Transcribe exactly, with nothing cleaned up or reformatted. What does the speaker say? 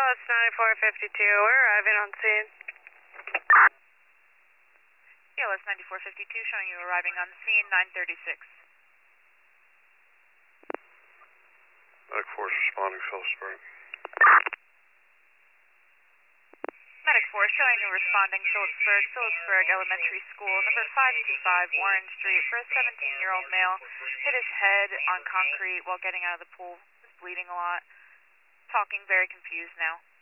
Dallas ninety-four fifty-two, we're arriving on scene. D L S ninety-four fifty-two showing you arriving on scene, nine thirty-six. Medic Force responding, Phillipsburg. Medic Force showing you responding, Phillipsburg, Phillipsburg Elementary School, number five two five Warren Street, for a seventeen-year-old male, hit his head on concrete while getting out of the pool, bleeding a lot, talking very confused now.